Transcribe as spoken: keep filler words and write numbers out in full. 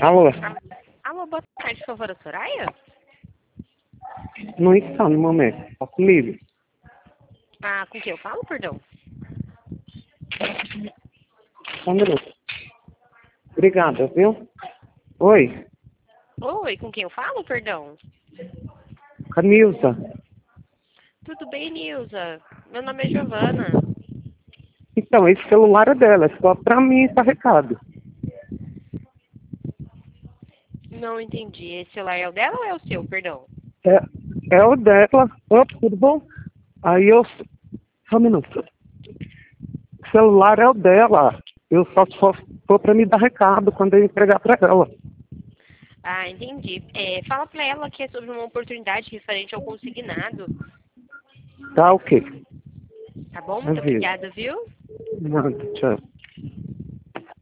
Alô? Ah, Alô, boa tarde, por favor, a Soraya? Não está no momento. Posso livre? Ah, com quem eu falo, perdão? Só um minuto. Obrigada, viu? Oi, Oi, com quem eu falo, perdão? Camilza. Tudo bem, Nilza? Meu nome é Giovana. Então, esse celular é dela, é só pra mim esse recado. Não entendi. Esse celular é o dela ou é o seu, perdão? É, é o dela. Opa, tudo bom? Aí eu... Só um minuto. O celular é o dela. Eu só se for, for pra me dar recado quando eu entregar pra ela. Ah, entendi. É, fala pra ela que é sobre uma oportunidade referente ao consignado. Tá ok. Tá bom? Muito Aviso. obrigada, viu? Nada, tchau.